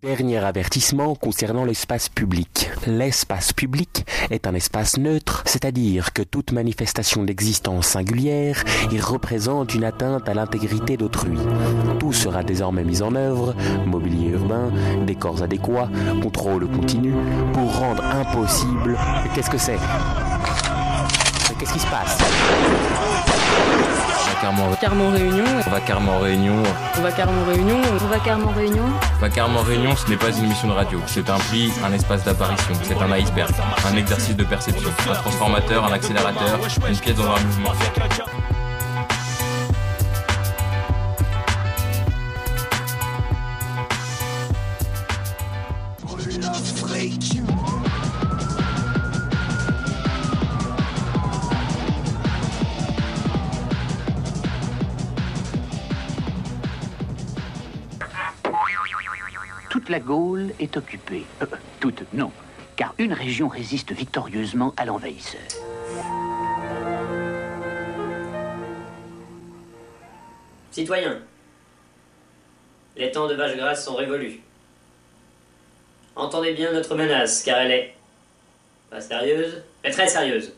Dernier avertissement concernant l'espace public. L'espace public est un espace neutre, c'est-à-dire que toute manifestation d'existence singulière y représente une atteinte à l'intégrité d'autrui. Tout sera désormais mis en œuvre, mobilier urbain, décors adéquats, contrôle continu, pour rendre impossible... Qu'est-ce que c'est ? Qu'est-ce qui se passe ? Carrément réunion. On va carrément réunion. On va carrément réunion. On va carrément réunion. On va carrément réunion, ce n'est pas une émission de radio. C'est un pli, un espace d'apparition. C'est un iceberg, un exercice de perception. Un transformateur, un accélérateur, une pièce dans un mouvement. Toute la Gaule est occupée. Toute, non, car une région résiste victorieusement à l'envahisseur. Citoyens, les temps de vache grasse sont révolus. Entendez bien notre menace, car elle est pas sérieuse, mais très sérieuse.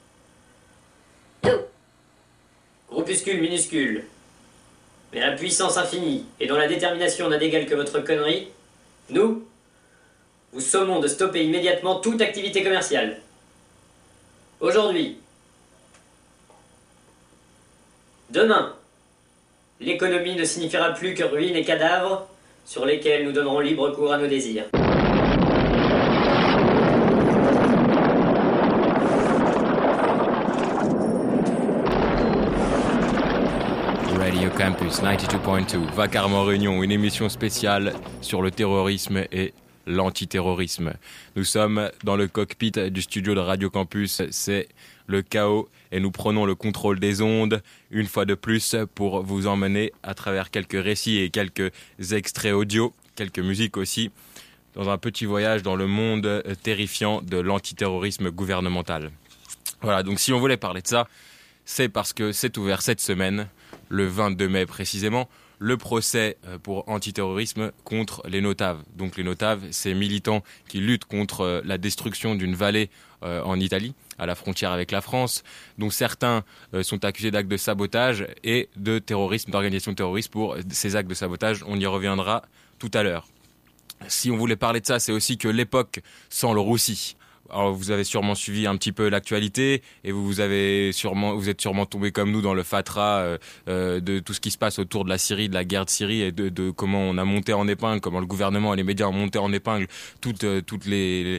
Groupuscule minuscule, mais à la puissance infinie et dont la détermination n'a d'égal que votre connerie, nous vous sommons de stopper immédiatement toute activité commerciale. Aujourd'hui, demain, l'économie ne signifiera plus que ruines et cadavres sur lesquels nous donnerons libre cours à nos désirs. Radio Campus 92.2, va carrément réunion, une émission spéciale sur le terrorisme et l'antiterrorisme. Nous sommes dans le cockpit du studio de Radio Campus, c'est le chaos et nous prenons le contrôle des ondes une fois de plus pour vous emmener à travers quelques récits et quelques extraits audio, quelques musiques aussi, dans un petit voyage dans le monde terrifiant de l'antiterrorisme gouvernemental. Voilà, donc si on voulait parler de ça, c'est parce que c'est ouvert cette semaine, le 22 mai précisément, le procès pour antiterrorisme contre les Notaves. Donc les Notaves, ces militants qui luttent contre la destruction d'une vallée en Italie, à la frontière avec la France, dont certains sont accusés d'actes de sabotage et de terrorisme, d'organisation terroriste pour ces actes de sabotage. On y reviendra tout à l'heure. Si on voulait parler de ça, c'est aussi que l'époque sent le roussi. Alors vous avez sûrement suivi un petit peu l'actualité et vous êtes sûrement tombé comme nous dans le fatras de tout ce qui se passe autour de la Syrie, de la guerre de Syrie et de comment on a monté en épingle, comment le gouvernement et les médias ont monté en épingle toutes les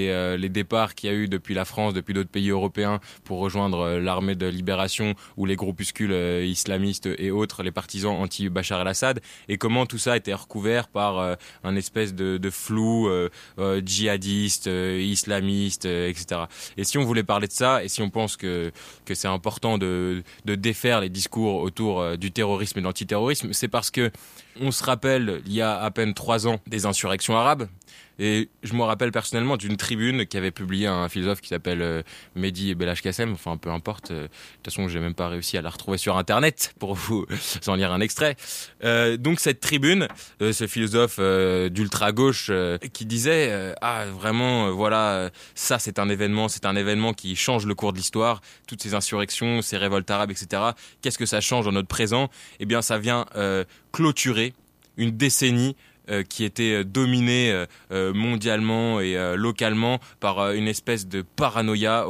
départs qu'il y a eu depuis la France, depuis d'autres pays européens pour rejoindre l'armée de libération ou les groupuscules islamistes et autres, les partisans anti-Bachar el-Assad, et comment tout ça a été recouvert par un espèce de flou djihadiste, islamiste, etc. Et si on voulait parler de ça, et si on pense que c'est important de défaire les discours autour du terrorisme et de l'antiterrorisme, c'est parce que on se rappelle, il y a à peine 3 ans, des insurrections arabes. Et je me rappelle personnellement d'une tribune qu'avait publié un philosophe qui s'appelle Mehdi Belhaj-Kassem, enfin peu importe, de toute façon j'ai même pas réussi à la retrouver sur internet pour vous en lire un extrait. Donc cette tribune, ce philosophe d'ultra-gauche qui disait vraiment voilà, ça c'est un événement qui change le cours de l'histoire, toutes ces insurrections, ces révoltes arabes, etc. Qu'est-ce que ça change dans notre présent ? Eh bien ça vient clôturer une décennie qui était dominé mondialement et localement par une espèce de paranoïa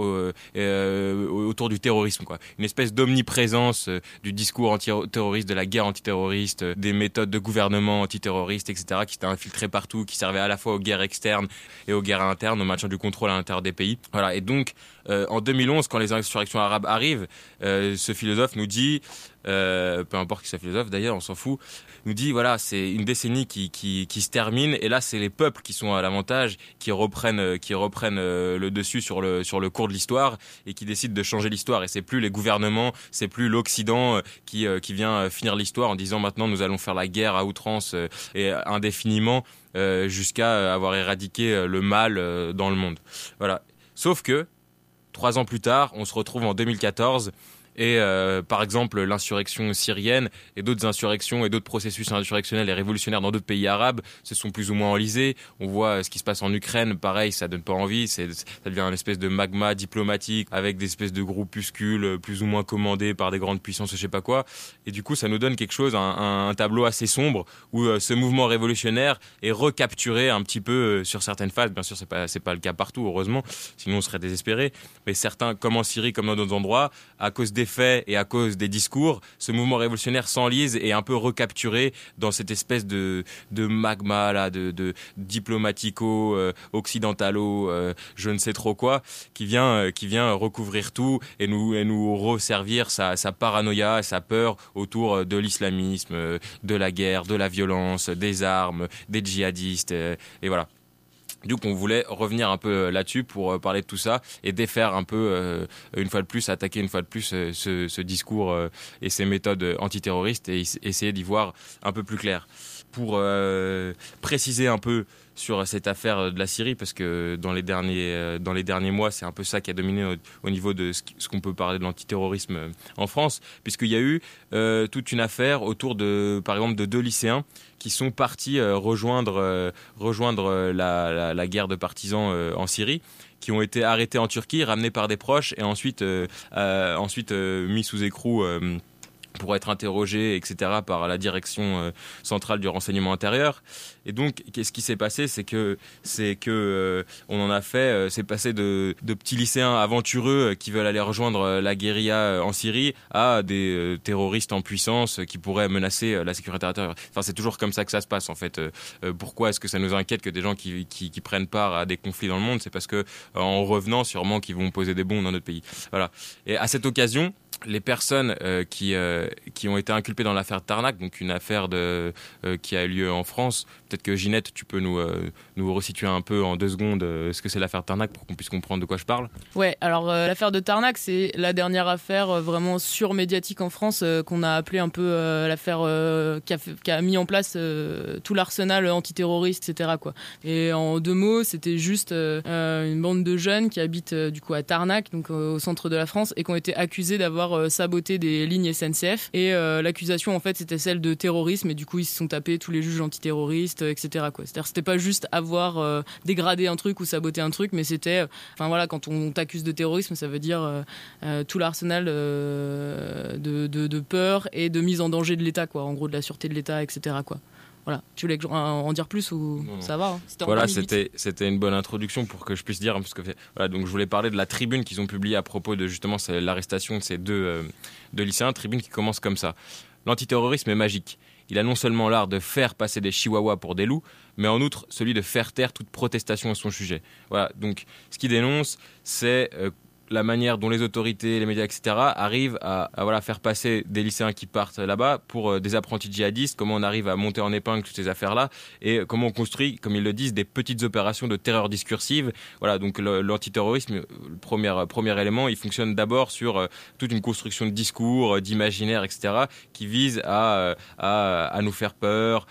autour du terrorisme, quoi. Une espèce d'omniprésence du discours antiterroriste, de la guerre antiterroriste, des méthodes de gouvernement antiterroriste, etc., qui s'étaient infiltrées partout, qui servaient à la fois aux guerres externes et aux guerres internes, au maintien du contrôle à l'intérieur des pays. Voilà. Et donc, en 2011, quand les insurrections arabes arrivent, ce philosophe nous dit, peu importe qui soit philosophe d'ailleurs, on s'en fout, nous dit voilà, c'est une décennie qui se termine et là c'est les peuples qui sont à l'avantage, qui reprennent le dessus sur le cours de l'histoire et qui décident de changer l'histoire, et c'est plus les gouvernements, c'est plus l'Occident qui vient finir l'histoire en disant maintenant nous allons faire la guerre à outrance et indéfiniment jusqu'à avoir éradiqué le mal dans le monde. Voilà. Sauf que 3 ans plus tard, on se retrouve en 2014 Et par exemple, l'insurrection syrienne et d'autres insurrections et d'autres processus insurrectionnels et révolutionnaires dans d'autres pays arabes se sont plus ou moins enlisés. On voit ce qui se passe en Ukraine, pareil, ça donne pas envie. Ça devient une espèce de magma diplomatique avec des espèces de groupuscules plus ou moins commandés par des grandes puissances, je sais pas quoi. Et du coup, ça nous donne quelque chose, un tableau assez sombre où ce mouvement révolutionnaire est recapturé un petit peu sur certaines phases. Bien sûr, c'est pas le cas partout, heureusement, sinon on serait désespéré. Mais certains, comme en Syrie, comme dans d'autres endroits, à cause des faits et à cause des discours, ce mouvement révolutionnaire s'enlise et est un peu recapturé dans cette espèce de magma là, de diplomatico, occidentalo, je ne sais trop quoi, qui vient recouvrir tout et nous resservir sa paranoïa, sa peur autour de l'islamisme, de la guerre, de la violence, des armes, des djihadistes, et voilà. Donc on voulait revenir un peu là-dessus pour parler de tout ça et défaire un peu, une fois de plus, attaquer une fois de plus ce discours et ces méthodes antiterroristes et essayer d'y voir un peu plus clair. Pour préciser un peu sur cette affaire de la Syrie, parce que dans les derniers mois, c'est un peu ça qui a dominé au niveau de ce qu'on peut parler de l'antiterrorisme en France, puisqu'il y a eu toute une affaire autour par exemple, de 2 lycéens qui sont partis rejoindre la guerre de partisans en Syrie, qui ont été arrêtés en Turquie, ramenés par des proches et ensuite mis sous écroux pour être interrogés, etc., par la direction centrale du renseignement intérieur. Et donc, qu'est-ce qui s'est passé ? C'est que on en a fait, c'est passé de petits lycéens aventureux qui veulent aller rejoindre la guérilla en Syrie à des terroristes en puissance qui pourraient menacer la sécurité intérieure. Enfin, c'est toujours comme ça que ça se passe, en fait. Pourquoi est-ce que ça nous inquiète que des gens qui prennent part à des conflits dans le monde ? C'est parce que, en revenant, sûrement, qu'ils vont poser des bombes dans notre pays. Voilà. Et à cette occasion, les personnes qui ont été inculpées dans l'affaire Tarnac, donc une affaire qui a eu lieu en France. Peut-être que Ginette, tu peux nous resituer un peu en 2 secondes ce que c'est l'affaire Tarnac pour qu'on puisse comprendre de quoi je parle. Ouais, alors l'affaire de Tarnac, c'est la dernière affaire vraiment surmédiatique en France qu'on a appelée un peu l'affaire qui a mis en place tout l'arsenal antiterroriste, etc., quoi. Et en 2 mots, c'était juste une bande de jeunes qui habitent du coup à Tarnac, donc au centre de la France, et qui ont été accusés d'avoir saboté des lignes SNCF. Et l'accusation, en fait, c'était celle de terrorisme. Et du coup, ils se sont tapés tous les juges antiterroristes, etc., quoi. C'est-à-dire, c'était pas juste avoir dégradé un truc ou saboté un truc, mais c'était, quand on t'accuse de terrorisme, ça veut dire tout l'arsenal de peur et de mise en danger de l'État, quoi. En gros, de la sûreté de l'État, etc., quoi. Voilà. Tu voulais en dire plus ou non. Ça va, hein. Voilà, c'était une bonne introduction pour que je puisse dire, parce que voilà, donc je voulais parler de la tribune qu'ils ont publiée à propos de justement l'arrestation de ces deux lycéens. Tribune qui commence comme ça: l'antiterrorisme est magique. Il a non seulement l'art de faire passer des chihuahuas pour des loups, mais en outre celui de faire taire toute protestation à son sujet. Voilà, donc ce qu'il dénonce, c'est la manière dont les autorités, les médias, etc. arrivent à faire passer des lycéens qui partent là-bas pour des apprentis djihadistes, comment on arrive à monter en épingle toutes ces affaires-là, et comment on construit, comme ils le disent, des petites opérations de terreur discursive. Voilà, donc l'antiterrorisme, le premier élément, il fonctionne d'abord sur toute une construction de discours, d'imaginaire, etc., qui vise à nous faire peur,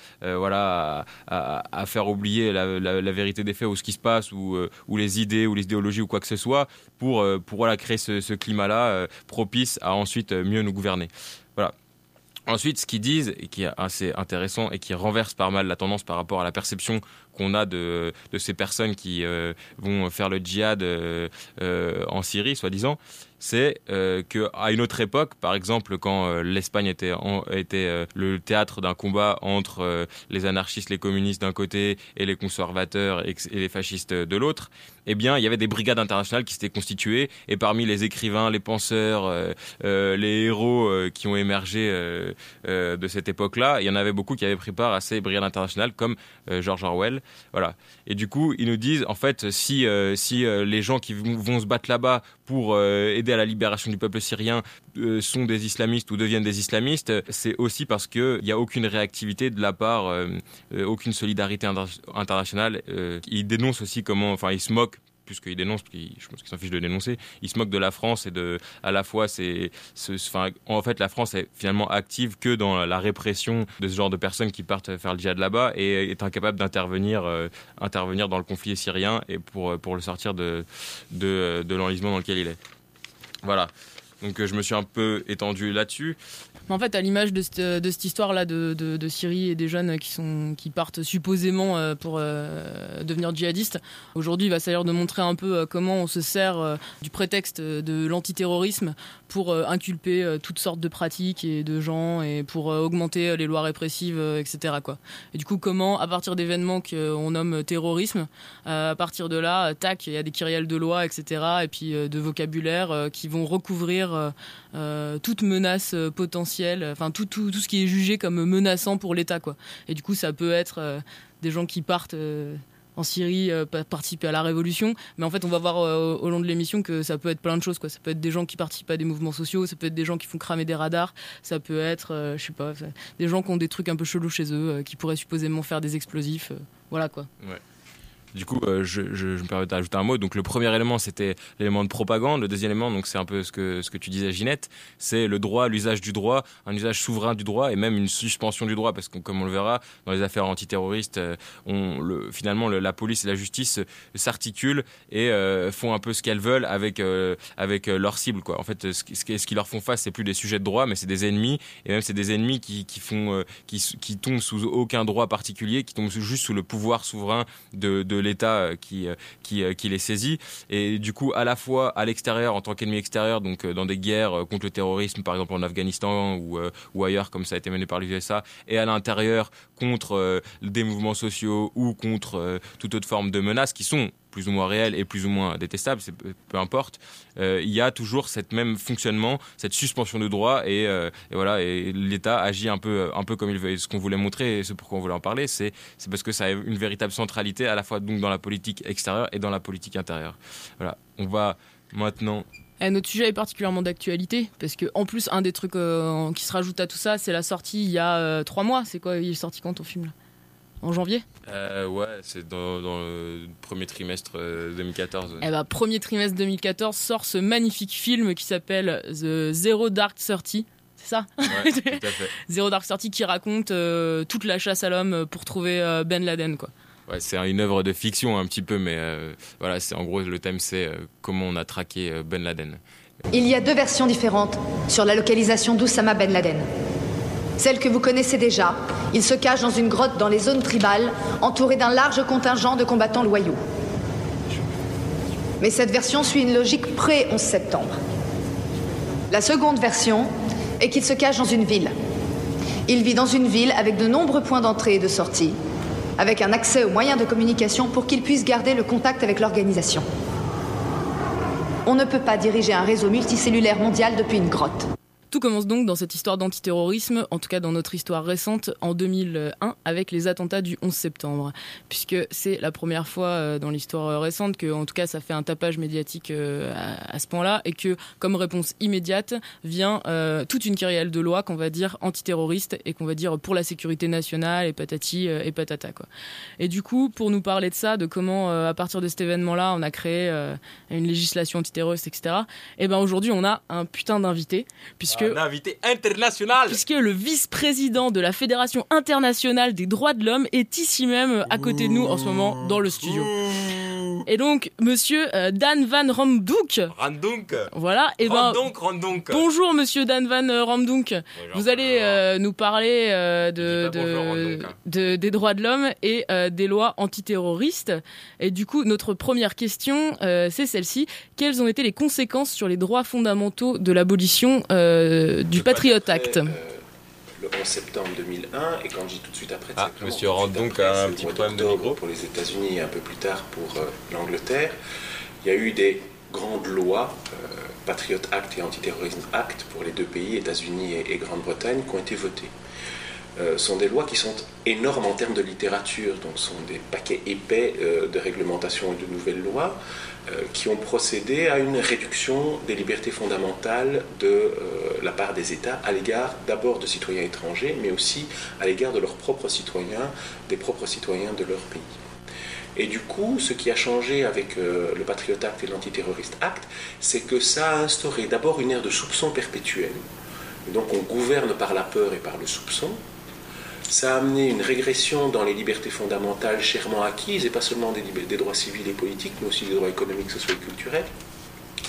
à faire oublier la vérité des faits ou ce qui se passe, ou les idées ou les idéologies ou quoi que ce soit, pour créer ce climat-là propice à ensuite mieux nous gouverner. Voilà. Ensuite, ce qu'ils disent, et qui est assez intéressant et qui renverse pas mal la tendance par rapport à la perception qu'on a de ces personnes qui vont faire le djihad en Syrie, soi-disant, c'est qu'à une autre époque, par exemple quand l'Espagne était le théâtre d'un combat entre les anarchistes, les communistes d'un côté et les conservateurs et les fascistes de l'autre, eh bien il y avait des brigades internationales qui s'étaient constituées, et parmi les écrivains, les penseurs, les héros qui ont émergé de cette époque-là, il y en avait beaucoup qui avaient pris part à ces brigades internationales, comme George Orwell. Voilà. Et du coup, ils nous disent, en fait, si les gens qui vont se battre là-bas pour aider à la libération du peuple syrien sont des islamistes ou deviennent des islamistes, c'est aussi parce qu'il n'y a aucune réactivité de la part, aucune solidarité internationale. Ils dénoncent aussi ils se moquent, puisqu'ils dénoncent, je pense qu'ils s'en fichent de dénoncer, ils se moquent de la France et à la fois en fait la France est finalement active que dans la répression de ce genre de personnes qui partent faire le djihad là-bas, et est incapable d'intervenir dans le conflit syrien et pour le sortir de l'enlisement dans lequel il est. Voilà. Donc je me suis un peu étendu là-dessus. En fait, à l'image de cette histoire-là de Syrie et des jeunes qui partent supposément pour devenir djihadistes, aujourd'hui, il va s'agir de montrer un peu comment on se sert du prétexte de l'antiterrorisme pour inculper toutes sortes de pratiques et de gens et pour augmenter les lois répressives, etc., quoi. Et du coup, comment, à partir d'événements qu'on nomme terrorisme, à partir de là, tac, il y a des kyrielles de lois, etc., et puis de vocabulaire qui vont recouvrir toute menace potentielle, enfin tout ce qui est jugé comme menaçant pour l'État, quoi. Et du coup, ça peut être des gens qui partent en Syrie participer à la révolution, mais en fait on va voir au long de l'émission que ça peut être plein de choses, quoi. Ça peut être des gens qui participent à des mouvements sociaux, ça peut être des gens qui font cramer des radars, ça peut être je sais pas, des gens qui ont des trucs un peu chelous chez eux, qui pourraient supposément faire des explosifs, voilà, quoi. Ouais. Du coup, je me permets d'ajouter un mot. Donc, le premier élément, c'était l'élément de propagande. Le deuxième élément, donc, c'est un peu ce que tu disais, Ginette, c'est le droit, l'usage du droit, un usage souverain du droit et même une suspension du droit. Parce que, comme on le verra, dans les affaires antiterroristes, finalement, la police et la justice s'articulent et font un peu ce qu'elles veulent avec leur cible, quoi. En fait, ce qui leur font face, c'est plus des sujets de droit, mais c'est des ennemis. Et même, c'est des ennemis qui tombent sous aucun droit particulier, qui tombent juste sous le pouvoir souverain de l'État qui les saisit. Et du coup, à la fois à l'extérieur, en tant qu'ennemi extérieur, donc dans des guerres contre le terrorisme, par exemple en Afghanistan ou ailleurs, comme ça a été mené par les USA, et à l'intérieur contre des mouvements sociaux ou contre toute autre forme de menaces qui sont plus ou moins réelles et plus ou moins détestables, peu importe, il y a toujours cette même fonctionnement, cette suspension de droit et voilà, et l'État agit un peu comme il veut. Et ce qu'on voulait montrer et ce pourquoi on voulait en parler, c'est parce que ça a une véritable centralité à la fois donc dans la politique extérieure et dans la politique intérieure. Voilà, on va maintenant... Notre sujet est particulièrement d'actualité parce que en plus un des trucs qui se rajoute à tout ça, c'est la sortie il y a 3 mois. C'est quoi, il est sorti quand ton film là ? En janvier ? Ouais, c'est dans le premier trimestre 2014. Eh ben, premier trimestre 2014 sort ce magnifique film qui s'appelle The Zero Dark Thirty. C'est ça ? Ouais, tout à fait. Zero Dark Thirty qui raconte toute la chasse à l'homme pour trouver Ben Laden, quoi. Ouais, c'est une œuvre de fiction un petit peu, mais voilà, en gros le thème c'est comment on a traqué Ben Laden. Il y a 2 versions différentes sur la localisation d'Oussama Ben Laden. Celle que vous connaissez déjà, il se cache dans une grotte dans les zones tribales, entouré d'un large contingent de combattants loyaux. Mais cette version suit une logique pré-11 septembre. La seconde version est qu'il se cache dans une ville. Il vit dans une ville avec de nombreux points d'entrée et de sortie, avec un accès aux moyens de communication pour qu'il puisse garder le contact avec l'organisation. On ne peut pas diriger un réseau multicellulaire mondial depuis une grotte. Tout commence donc dans cette histoire d'antiterrorisme, en tout cas dans notre histoire récente, en 2001, avec les attentats du 11 septembre. Puisque c'est la première fois dans l'histoire récente que, en tout cas, ça fait un tapage médiatique à ce point-là, et que, comme réponse immédiate, vient toute une kyrielle de lois qu'on va dire antiterroristes et qu'on va dire pour la sécurité nationale et patati et patata, quoi. Et du coup, pour nous parler de ça, de comment, à partir de cet événement-là, on a créé une législation antiterroriste, etc., et ben aujourd'hui, on a un putain d'invité, puisque un invité international. Puisque le vice-président de la Fédération internationale des droits de l'homme est ici même à côté de nous en ce moment dans le studio. Et donc, monsieur Dan Van Ramdonk. Voilà. Et ben, bonjour monsieur Dan Van Ramdonk. Vous allez nous parler des droits de l'homme et des lois antiterroristes. Et du coup, notre première question, c'est celle-ci. Quelles ont été les conséquences sur les droits fondamentaux de l'abolition du Patriot Act? Le 11 septembre 2001, et quand je dis tout de suite après, monsieur Ramdonk a un petit problème de micro pour les États-Unis et un peu plus tard pour l'Angleterre, il y a eu des grandes lois, Patriot Act et Anti-Terrorism Act pour les 2 pays, États-Unis et Grande-Bretagne, qui ont été votées. Sont des lois qui sont énormes en termes de littérature, donc sont des paquets épais de réglementations et de nouvelles lois qui ont procédé à une réduction des libertés fondamentales de la part des États à l'égard d'abord de citoyens étrangers, mais aussi à l'égard de leurs propres citoyens, des propres citoyens de leur pays. Et du coup, ce qui a changé avec le Patriot Act et l'Antiterrorist Act, c'est que ça a instauré d'abord une ère de soupçon perpétuel. Et donc on gouverne par la peur et par le soupçon. Ça a amené une régression dans les libertés fondamentales chèrement acquises, et pas seulement des droits civils et politiques, mais aussi des droits économiques, sociaux et culturels.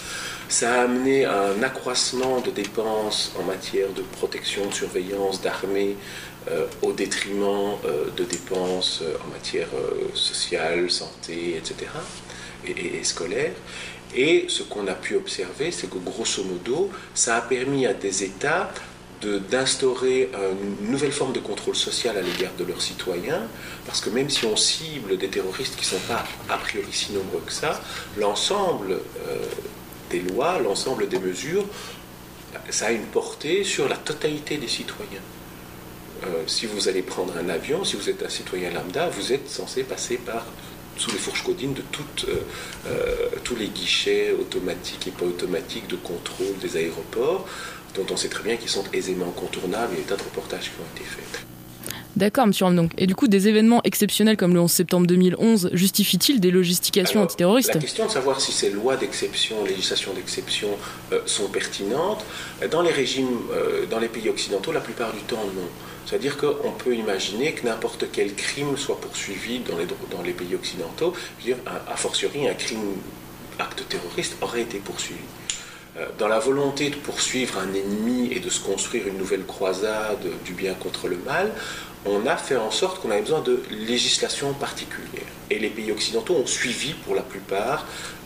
Ça a amené à un accroissement de dépenses en matière de protection, de surveillance, d'armée, au détriment de dépenses en matière sociale, santé, etc., et scolaire. Et ce qu'on a pu observer, c'est que grosso modo, ça a permis à des États d'instaurer une nouvelle forme de contrôle social à l'égard de leurs citoyens, parce que même si on cible des terroristes qui ne sont pas a priori si nombreux que ça, l'ensemble des lois, l'ensemble des mesures, ça a une portée sur la totalité des citoyens. Si vous allez prendre un avion, si vous êtes un citoyen lambda, vous êtes censé passer sous les fourches codines de tous les guichets automatiques et pas automatiques de contrôle des aéroports, dont on sait très bien qu'ils sont aisément contournables. Il y a des tas de reportages qui ont été faits. D'accord, M. Ramdonk. Et du coup, des événements exceptionnels comme le 11 septembre 2011 justifient-ils des logistications antiterroristes ? La question de savoir si ces lois d'exception, législations d'exception sont pertinentes, dans les régimes, dans les pays occidentaux, la plupart du temps, non. C'est-à-dire qu'on peut imaginer que n'importe quel crime soit poursuivi dans les pays occidentaux. Je veux dire, a fortiori, acte terroriste aurait été poursuivi. Dans la volonté de poursuivre un ennemi et de se construire une nouvelle croisade du bien contre le mal, on a fait en sorte qu'on avait besoin de législation particulière. Et les pays occidentaux ont suivi pour la plupart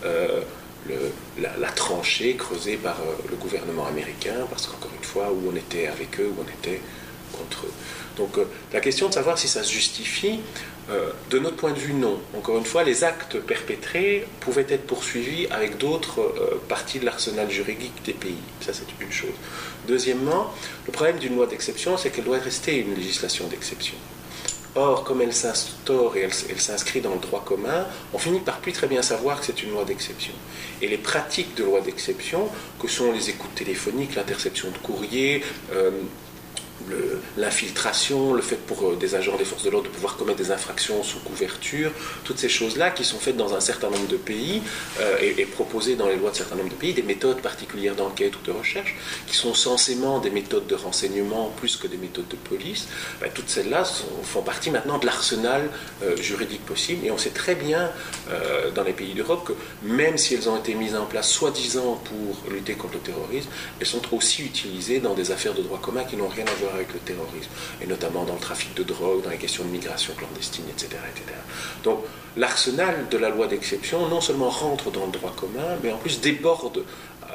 la tranchée creusée par le gouvernement américain, parce qu'encore une fois, où on était avec eux, où on était contre eux. Donc la question de savoir si ça se justifie, de notre point de vue, non. Encore une fois, les actes perpétrés pouvaient être poursuivis avec d'autres parties de l'arsenal juridique des pays. Ça, c'est une chose. Deuxièmement, le problème d'une loi d'exception, c'est qu'elle doit rester une législation d'exception. Or, comme elle s'instaure et elle s'inscrit dans le droit commun, on finit par plus très bien savoir que c'est une loi d'exception. Et les pratiques de loi d'exception, que sont les écoutes téléphoniques, l'interception de courrier, l'infiltration, le fait pour des agents des forces de l'ordre de pouvoir commettre des infractions sous couverture, toutes ces choses-là qui sont faites dans un certain nombre de pays et proposées dans les lois de certains nombre de pays, des méthodes particulières d'enquête ou de recherche qui sont censément des méthodes de renseignement plus que des méthodes de police, toutes celles-là font partie maintenant de l'arsenal juridique possible, et on sait très bien dans les pays d'Europe que même si elles ont été mises en place soi-disant pour lutter contre le terrorisme, elles sont aussi utilisées dans des affaires de droit commun qui n'ont rien à voir avec le terrorisme, et notamment dans le trafic de drogue, dans les questions de migration clandestine, etc. etc. Donc l'arsenal de la loi d'exception non seulement rentre dans le droit commun, mais en plus déborde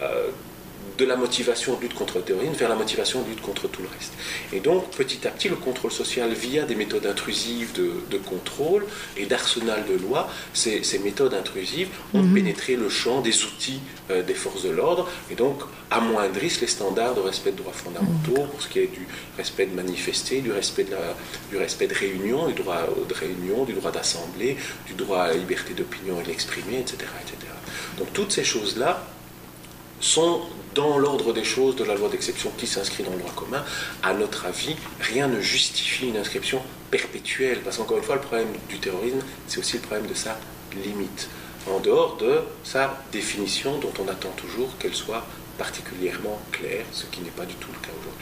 de la motivation de lutte contre le terrorisme vers la motivation de lutte contre tout le reste. Et donc, petit à petit, le contrôle social, via des méthodes intrusives de contrôle et d'arsenal de loi, ces méthodes intrusives ont pénétré le champ des outils des forces de l'ordre, et donc amoindrissent les standards de respect de droits fondamentaux, pour ce qui est du respect de manifester, du respect de réunion, du droit de réunion, du droit d'assemblée, du droit à la liberté d'opinion et de l'exprimer, etc., etc. Donc, toutes ces choses-là sont dans l'ordre des choses de la loi d'exception qui s'inscrit dans le droit commun. À notre avis, rien ne justifie une inscription perpétuelle, parce qu'encore une fois, le problème du terrorisme, c'est aussi le problème de sa limite, en dehors de sa définition dont on attend toujours qu'elle soit particulièrement claire, ce qui n'est pas du tout le cas aujourd'hui.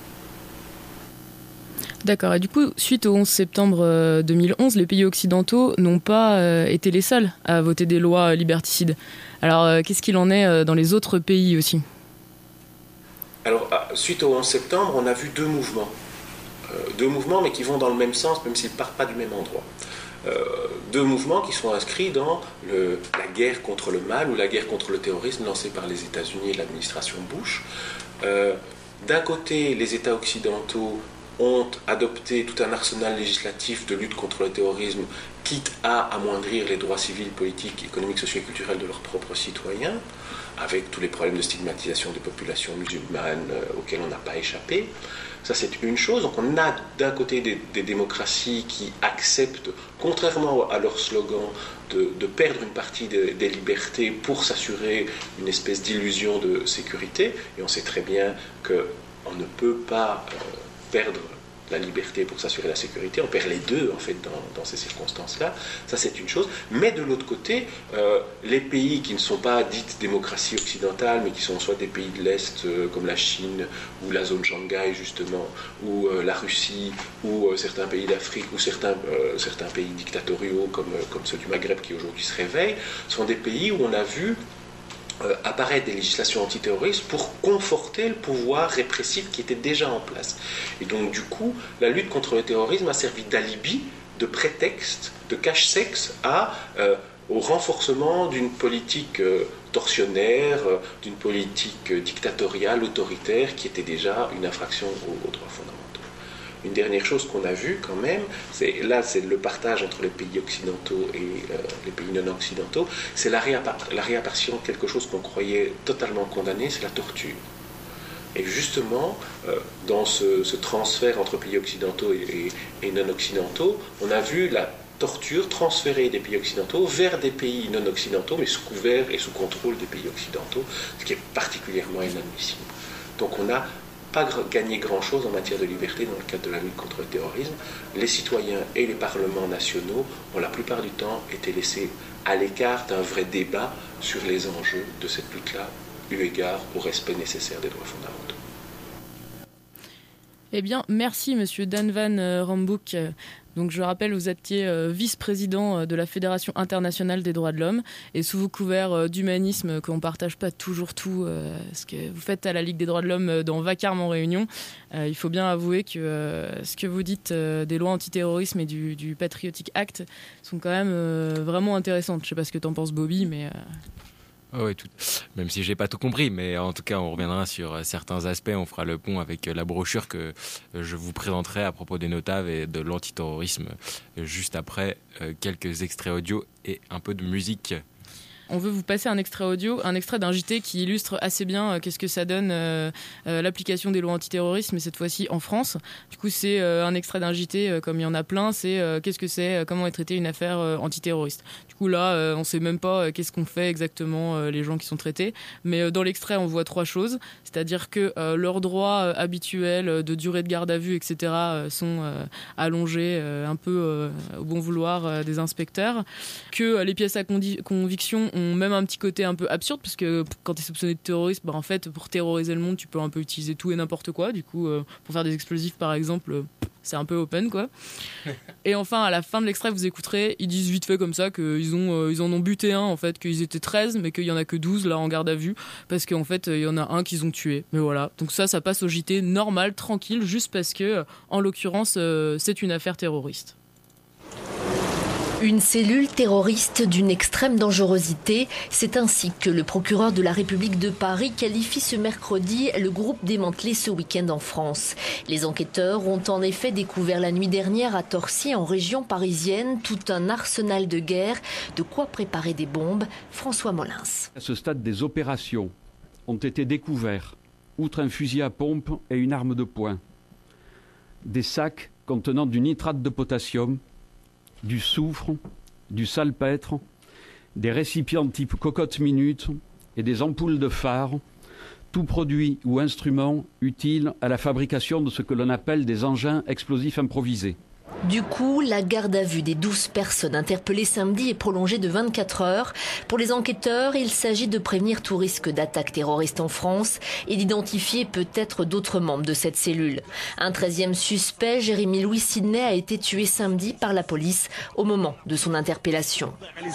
D'accord, et du coup, suite au 11 septembre 2011, les pays occidentaux n'ont pas été les seuls à voter des lois liberticides. Alors, qu'est-ce qu'il en est dans les autres pays aussi ? Alors, suite au 11 septembre, on a vu deux mouvements. Deux mouvements, mais qui vont dans le même sens, même s'ils ne partent pas du même endroit. Deux mouvements qui sont inscrits dans la guerre contre le mal ou la guerre contre le terrorisme lancée par les États-Unis et l'administration Bush. D'un côté, les États occidentaux ont adopté tout un arsenal législatif de lutte contre le terrorisme, quitte à amoindrir les droits civils, politiques, économiques, sociaux et culturels de leurs propres citoyens, avec tous les problèmes de stigmatisation des populations musulmanes auxquels on n'a pas échappé. Ça, c'est une chose. Donc on a d'un côté des démocraties qui acceptent, contrairement à leur slogan, de perdre une partie des libertés pour s'assurer une espèce d'illusion de sécurité. Et on sait très bien qu'on ne peut pas perdre la liberté pour s'assurer la sécurité, on perd les deux en fait dans ces circonstances-là, ça c'est une chose. Mais de l'autre côté, les pays qui ne sont pas dites démocraties occidentales, mais qui sont soit des pays de l'Est comme la Chine, ou la zone Shanghai justement, ou la Russie, ou certains pays d'Afrique, ou certains pays dictatoriaux comme ceux du Maghreb qui aujourd'hui se réveillent, sont des pays où on a vu apparaître des législations antiterroristes pour conforter le pouvoir répressif qui était déjà en place. Et donc du coup, la lutte contre le terrorisme a servi d'alibi, de prétexte, de cache-sexe au renforcement d'une politique tortionnaire, d'une politique dictatoriale, autoritaire, qui était déjà une infraction aux droits fondamentaux. Une dernière chose qu'on a vue quand même, c'est le partage entre les pays occidentaux et les pays non occidentaux, c'est la réapparition de quelque chose qu'on croyait totalement condamné, c'est la torture. Et justement, dans ce transfert entre pays occidentaux et non occidentaux, on a vu la torture transférée des pays occidentaux vers des pays non occidentaux, mais sous couvert et sous contrôle des pays occidentaux, ce qui est particulièrement inadmissible. Donc on n'a pas gagné grand-chose en matière de liberté dans le cadre de la lutte contre le terrorisme. Les citoyens et les parlements nationaux ont la plupart du temps été laissés à l'écart d'un vrai débat sur les enjeux de cette lutte-là, eu égard au respect nécessaire des droits fondamentaux. Eh bien, merci Monsieur Dan Van Rambouck. Donc je rappelle, vous étiez vice-président de la Fédération internationale des droits de l'homme, et sous vos couverts d'humanisme, qu'on ne partage pas toujours tout ce que vous faites à la Ligue des droits de l'homme dans Vacarme en Réunion, il faut bien avouer que ce que vous dites des lois antiterrorisme et du Patriotic Act sont quand même vraiment intéressantes. Je ne sais pas ce que tu en penses, Bobby, mais... Oui, même si j'ai pas tout compris, mais en tout cas on reviendra sur certains aspects, on fera le pont avec la brochure que je vous présenterai à propos des notaves et de l'antiterrorisme juste après quelques extraits audio et un peu de musique. On veut vous passer un extrait audio, un extrait d'un JT qui illustre assez bien qu'est-ce que ça donne l'application des lois antiterroristes, mais cette fois-ci en France. Du coup, c'est un extrait d'un JT, comme il y en a plein, c'est qu'est-ce que c'est, comment est traitée une affaire antiterroriste. Du coup, là, on sait même pas qu'est-ce qu'on fait exactement les gens qui sont traités, mais dans l'extrait, on voit 3 choses, c'est-à-dire que leurs droits habituels de durée de garde à vue, etc., sont allongés un peu au bon vouloir des inspecteurs, que les pièces à conviction ont même un petit côté un peu absurde, parce que quand tu es soupçonné de terrorisme, en fait, pour terroriser le monde, tu peux un peu utiliser tout et n'importe quoi. Du coup, pour faire des explosifs, par exemple, c'est un peu open, quoi. Et enfin, à la fin de l'extrait, vous écouterez, ils disent vite fait comme ça qu'ils en ont buté un, en fait, qu'ils étaient 13, mais qu'il y en a que 12 là en garde à vue, parce qu'en fait, il y en a un qu'ils ont tué. Mais voilà. Donc ça passe au JT normal, tranquille, juste parce que, en l'occurrence, c'est une affaire terroriste. Une cellule terroriste d'une extrême dangerosité, c'est ainsi que le procureur de la République de Paris qualifie ce mercredi le groupe démantelé ce week-end en France. Les enquêteurs ont en effet découvert la nuit dernière à Torcy, en région parisienne, tout un arsenal de guerre, de quoi préparer des bombes. François Molins. À ce stade, des opérations ont été découvertes, outre un fusil à pompe et une arme de poing, des sacs contenant du nitrate de potassium, du soufre, du salpêtre, des récipients type cocotte minute et des ampoules de phare, tout produit ou instrument utile à la fabrication de ce que l'on appelle des engins explosifs improvisés. Du coup, la garde à vue des 12 personnes interpellées samedi est prolongée de 24 heures. Pour les enquêteurs, il s'agit de prévenir tout risque d'attaque terroriste en France et d'identifier peut-être d'autres membres de cette cellule. Un 13e suspect, Jérémy Louis Sidney, a été tué samedi par la police au moment de son interpellation.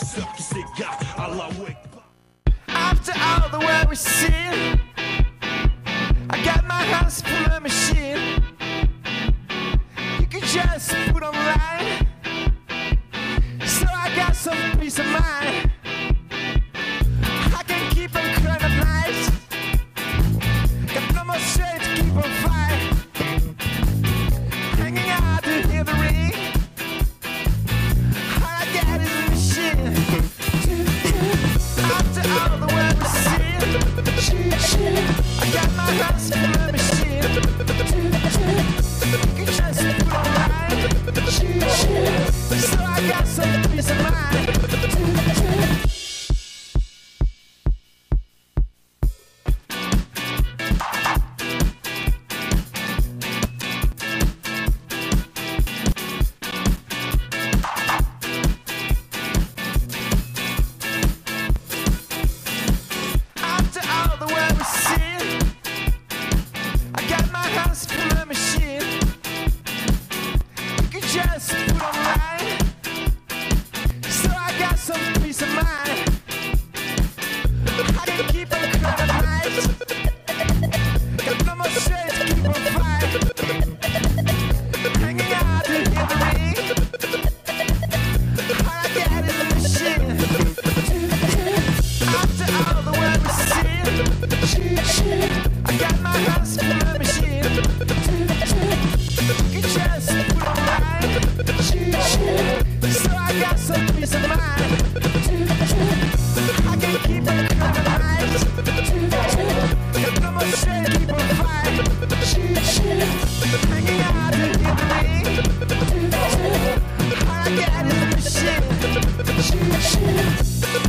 Just put online, so I got some peace of mind. I can keep on crying at night, got no more shade to keep on fighting. Hanging out to hear the ring, all I got is a machine. After all the way we see, I got my hands full of machine. You can just put on so I got some peace of mind. After all the way we see, I got my hands full of machine. Just put online, so So I got some peace of mind. I can keep it criminalized. No more shit, keep on fighting. Hanging out in the ring. All I get is the machine.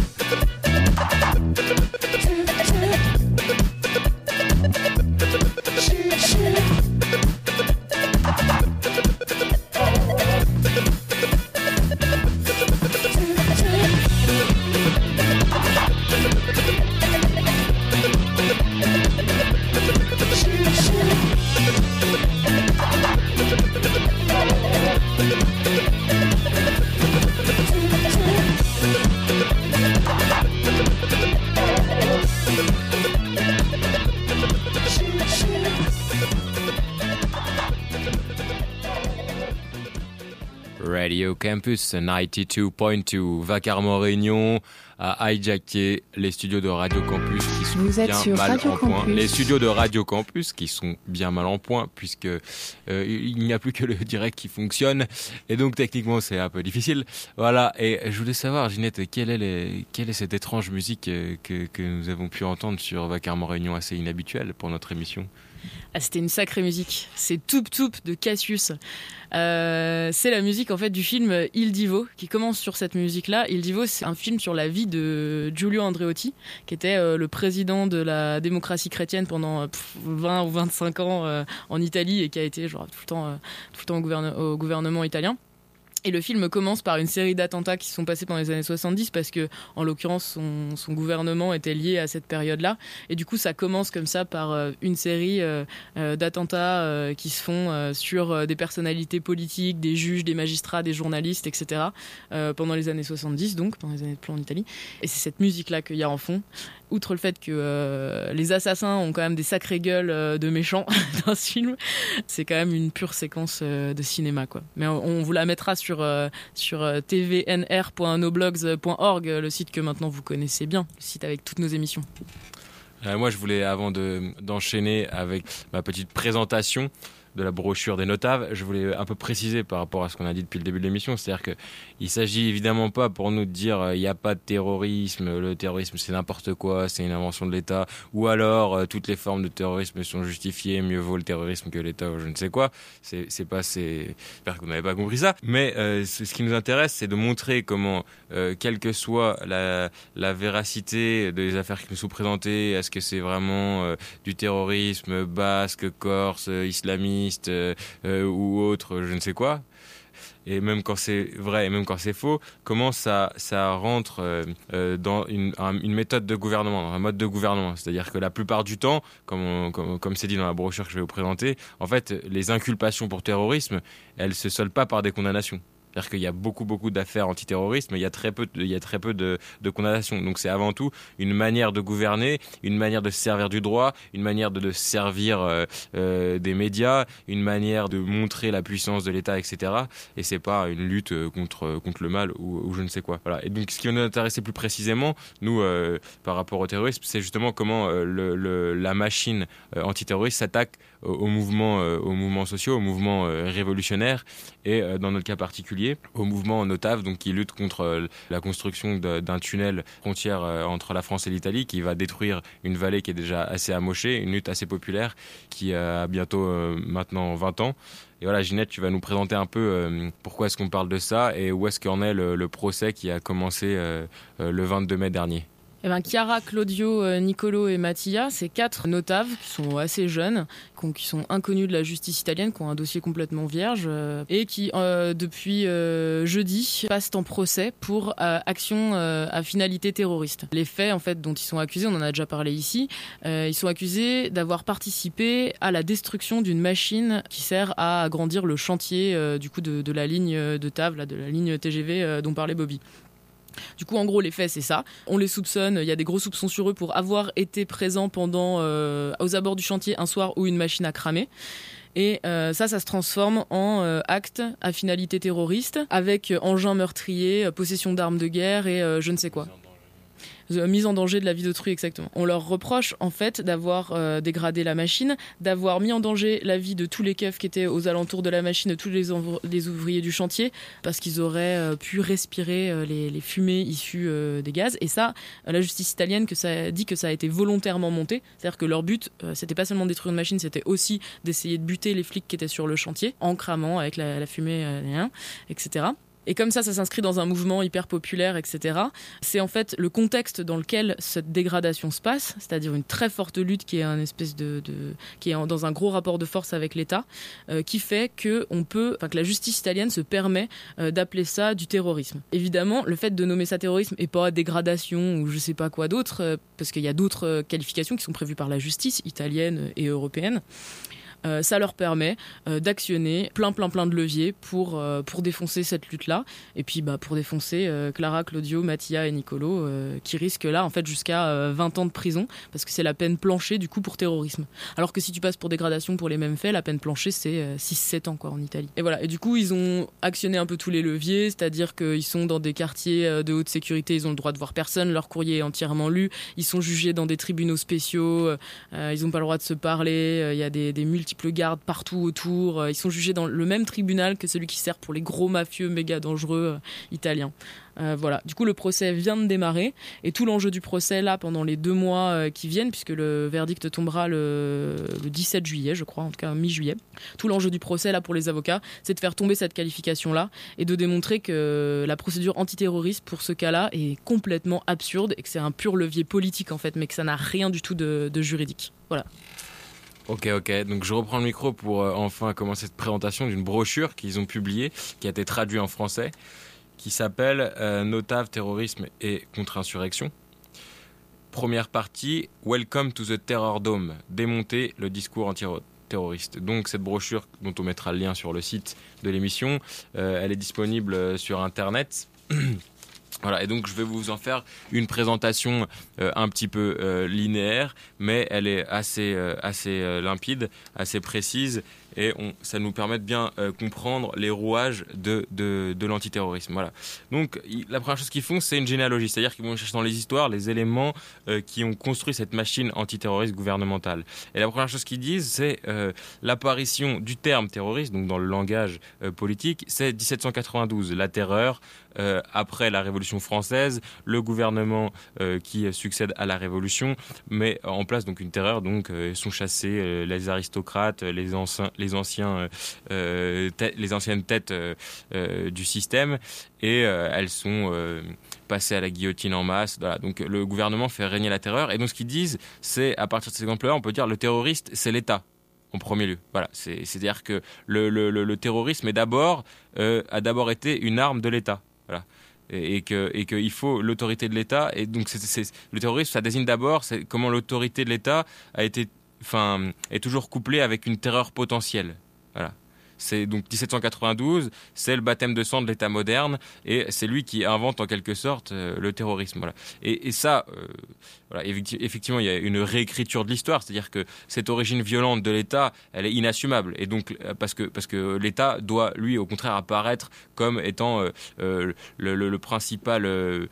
Radio Campus 92.2, Vacarme Réunion a hijacké les studios de Radio Campus qui sont Vous êtes bien sur mal Radio en point. Campus. Les studios de Radio Campus qui sont bien mal en point puisque il n'y a plus que le direct qui fonctionne et donc techniquement c'est un peu difficile. Voilà, et je voulais savoir, Ginette, quelle est cette étrange musique que nous avons pu entendre sur Vacarme Réunion, assez inhabituelle pour notre émission? Ah, c'était une sacrée musique. C'est Toup Toup de Cassius. C'est la musique en fait du film Il Divo qui commence sur cette musique-là. Il Divo, c'est un film sur la vie de Giulio Andreotti, qui était le président de la démocratie chrétienne pendant 20 ou 25 ans en Italie et qui a été genre tout le temps au gouvernement italien. Et le film commence par une série d'attentats qui se sont passés pendant les années 70 parce que, en l'occurrence, son gouvernement était lié à cette période-là. Et du coup, ça commence comme ça par une série d'attentats qui se font sur des personnalités politiques, des juges, des magistrats, des journalistes, etc. Pendant les années 70, donc, pendant les années de plomb en Italie. Et c'est cette musique-là qu'il y a en fond. Outre le fait que les assassins ont quand même des sacrées gueules de méchants dans ce film, c'est quand même une pure séquence de cinéma, quoi. Mais on vous la mettra sur tvnr.noblogs.org, le site que maintenant vous connaissez bien, le site avec toutes nos émissions. Moi, je voulais, avant d'enchaîner avec ma petite présentation de la brochure des notables, je voulais un peu préciser par rapport à ce qu'on a dit depuis le début de l'émission, c'est-à-dire qu'il ne s'agit évidemment pas pour nous de dire il n'y a pas de terrorisme, le terrorisme c'est n'importe quoi, c'est une invention de l'État, ou alors toutes les formes de terrorisme sont justifiées, mieux vaut le terrorisme que l'État ou je ne sais quoi. J'espère que vous n'avez pas compris ça, mais ce qui nous intéresse, c'est de montrer comment, quelle que soit la véracité des affaires qui nous sont présentées, est-ce que c'est vraiment du terrorisme basque, corse, islamiste, ou autre, je ne sais quoi, et même quand c'est vrai et même quand c'est faux, comment ça rentre dans une méthode de gouvernement, dans un mode de gouvernement. C'est-à-dire que la plupart du temps, comme c'est dit dans la brochure que je vais vous présenter, en fait, les inculpations pour terrorisme, elles se soldent pas par des condamnations. C'est-à-dire qu'il y a beaucoup d'affaires antiterroristes, mais il y a très peu de condamnations. Donc c'est avant tout une manière de gouverner, une manière de se servir du droit, une manière de servir des médias, une manière de montrer la puissance de l'État, etc. Et c'est pas une lutte contre le mal ou je ne sais quoi. Voilà. Et donc ce qui va nous intéresser plus précisément, nous, par rapport au terrorisme, c'est justement comment la machine antiterroriste s'attaque aux mouvements sociaux, aux mouvements révolutionnaires et dans notre cas particulier au mouvement Notave, donc qui lutte contre la construction d'un tunnel frontière entre la France et l'Italie qui va détruire une vallée qui est déjà assez amochée, une lutte assez populaire qui a bientôt maintenant 20 ans. Et voilà, Ginette, tu vas nous présenter un peu pourquoi est-ce qu'on parle de ça et où est-ce qu'en est le procès qui a commencé le 22 mai dernier. Eh ben, Chiara, Claudio, Nicolo et Mattia, c'est 4 notaves qui sont assez jeunes, qui sont inconnus de la justice italienne, qui ont un dossier complètement vierge et qui, depuis jeudi, passent en procès pour action à finalité terroriste. Les faits en fait, dont ils sont accusés, on en a déjà parlé ici, ils sont accusés d'avoir participé à la destruction d'une machine qui sert à agrandir le chantier du coup de la ligne de Tave, là, de la ligne TGV dont parlait Bobby. Du coup, en gros, les faits, c'est ça. On les soupçonne, il y a des gros soupçons sur eux pour avoir été présents aux abords du chantier un soir où une machine a cramé. Et ça se transforme en acte à finalité terroriste avec engin meurtrier, possession d'armes de guerre et je ne sais quoi. mise en danger de la vie d'autrui, exactement. On leur reproche en fait d'avoir dégradé la machine, d'avoir mis en danger la vie de tous les keufs qui étaient aux alentours de la machine, de tous les ouvriers du chantier, parce qu'ils auraient pu respirer les fumées issues des gaz. Et ça, la justice italienne dit que ça a été volontairement monté, c'est-à-dire que leur but, c'était pas seulement de détruire une machine, c'était aussi d'essayer de buter les flics qui étaient sur le chantier, en cramant avec la fumée, etc. Et comme ça s'inscrit dans un mouvement hyper populaire, etc. C'est en fait le contexte dans lequel cette dégradation se passe, c'est-à-dire une très forte lutte qui est un espèce qui est dans un gros rapport de force avec l'État, qui fait que la justice italienne se permet d'appeler ça du terrorisme. Évidemment, le fait de nommer ça terrorisme et pas dégradation ou je sais pas quoi d'autre, parce qu'il y a d'autres qualifications qui sont prévues par la justice italienne et européenne. Ça leur permet d'actionner plein de leviers pour défoncer cette lutte-là. Et puis pour défoncer Clara, Claudio, Mattia et Nicolo, qui risquent là en fait jusqu'à 20 ans de prison, parce que c'est la peine planchée du coup pour terrorisme. Alors que si tu passes pour dégradation pour les mêmes faits, la peine planchée c'est 6-7 ans quoi en Italie. Et voilà, et du coup ils ont actionné un peu tous les leviers, c'est-à-dire qu'ils sont dans des quartiers de haute sécurité, ils ont le droit de voir personne, leur courrier est entièrement lu, ils sont jugés dans des tribunaux spéciaux, ils n'ont pas le droit de se parler, il y a des multiples gardes partout autour, ils sont jugés dans le même tribunal que celui qui sert pour les gros mafieux méga dangereux italiens. Voilà, du coup le procès vient de démarrer et tout l'enjeu du procès là pendant les 2 mois qui viennent, puisque le verdict tombera le 17 juillet je crois, en tout cas mi-juillet, tout l'enjeu du procès là pour les avocats c'est de faire tomber cette qualification là et de démontrer que la procédure antiterroriste pour ce cas là est complètement absurde et que c'est un pur levier politique en fait, mais que ça n'a rien du tout de juridique. Voilà. Ok, donc je reprends le micro pour enfin commencer cette présentation d'une brochure qu'ils ont publiée, qui a été traduite en français, qui s'appelle Notave, terrorisme et contre-insurrection. Première partie, Welcome to the Terror Dome, démonter le discours antiterroriste. Donc cette brochure, dont on mettra le lien sur le site de l'émission, elle est disponible sur Internet. Voilà, et donc je vais vous en faire une présentation un petit peu linéaire, mais elle est assez limpide, assez précise, et ça nous permet de bien comprendre les rouages de l'antiterrorisme. Voilà. Donc la première chose qu'ils font, c'est une généalogie, c'est-à-dire qu'ils vont chercher dans les histoires les éléments qui ont construit cette machine antiterroriste gouvernementale. Et la première chose qu'ils disent, c'est l'apparition du terme terroriste, donc dans le langage politique, c'est 1792, la terreur. Après la Révolution française, le gouvernement qui succède à la Révolution met en place donc une terreur, donc sont chassés les aristocrates, les anciennes têtes du système, et elles sont passées à la guillotine en masse. Voilà. Donc le gouvernement fait régner la terreur, et donc ce qu'ils disent, c'est à partir de ces exemples-là, on peut dire le terroriste, c'est l'État. En premier lieu, voilà, c'est-à-dire que le terrorisme a d'abord été une arme de l'État. Voilà. Et qu'il faut l'autorité de l'État, et donc le terrorisme, ça désigne d'abord comment l'autorité de l'État est toujours couplée avec une terreur potentielle. Voilà. C'est donc 1792, c'est le baptême de sang de l'État moderne, et c'est lui qui invente en quelque sorte le terrorisme. Voilà. Et ça, voilà, effectivement, il y a une réécriture de l'histoire, c'est-à-dire que cette origine violente de l'État, elle est inassumable, et donc parce que l'État doit, lui, au contraire, apparaître comme étant la principale